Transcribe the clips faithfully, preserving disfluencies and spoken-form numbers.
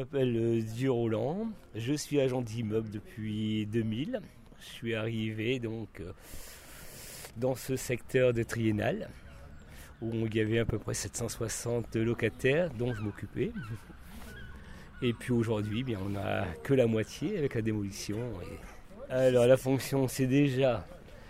m'appelle euh, Dieu Roland, je suis agent d'immeuble depuis deux mille. Je suis arrivé donc euh, dans ce secteur de Triennale où il y avait à peu près sept cent soixante locataires dont je m'occupais. Et puis aujourd'hui, bien, on n'a que la moitié avec la démolition. Et... Alors la fonction, c'est déjà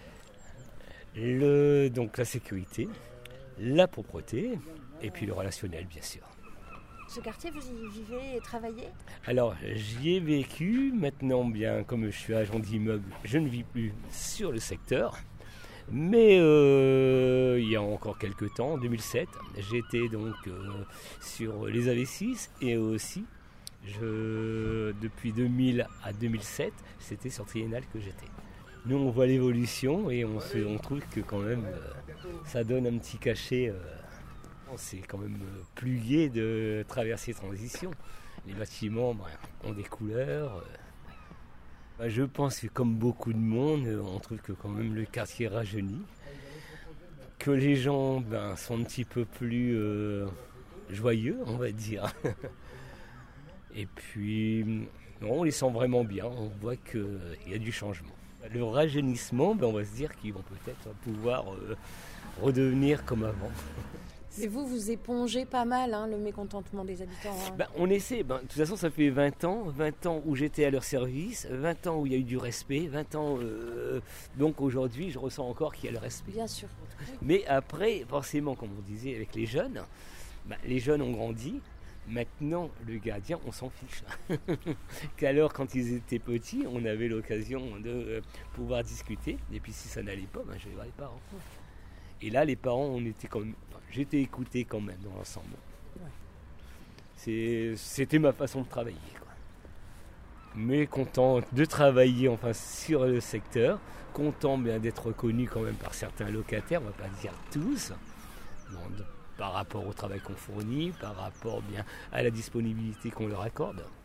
le, donc, la sécurité, la propreté et puis le relationnel bien sûr. Ce quartier, vous y vivez et travaillez ? Alors, j'y ai vécu. Maintenant, bien, comme je suis agent d'immeuble, je ne vis plus sur le secteur. Mais euh, il y a encore quelques temps, en deux mille sept, j'étais donc euh, sur les A V six et aussi, je, depuis deux mille à deux mille sept, c'était sur Triennale que j'étais. Nous, on voit l'évolution et on, se, on trouve que quand même, euh, ça donne un petit cachet. Euh, C'est quand même plus gai de traverser transition. Les bâtiments ben, ont des couleurs. Ben, je pense que comme beaucoup de monde, on trouve que quand même le quartier rajeunit. Que les gens ben, sont un petit peu plus euh, joyeux, on va dire. Et puis, non, on les sent vraiment bien. On voit qu'il y a du changement. Le rajeunissement, ben, on va se dire qu'ils vont peut-être pouvoir euh, redevenir comme avant. Et vous, vous épongez pas mal hein, le mécontentement des habitants. Hein. Ben, on essaie. Ben, de toute façon, ça fait vingt ans. vingt ans où j'étais à leur service. vingt ans où il y a eu du respect. vingt ans. Euh, donc aujourd'hui, je ressens encore qu'il y a le respect. Bien sûr. Mais après, forcément, comme on disait avec les jeunes, ben, les jeunes ont grandi. Maintenant, le gardien, on s'en fiche. Qu'alors, quand ils étaient petits, on avait l'occasion de euh, pouvoir discuter. Et puis, si ça n'allait pas, ben, je vais voir les parents. Et là, les parents, on était quand même, enfin, j'étais écouté quand même dans l'ensemble. Ouais. C'est, c'était ma façon de travailler, quoi. Mais content de travailler enfin, sur le secteur, content bien d'être reconnu quand même par certains locataires, on ne va pas dire tous, bon, de, par rapport au travail qu'on fournit, par rapport bien à la disponibilité qu'on leur accorde.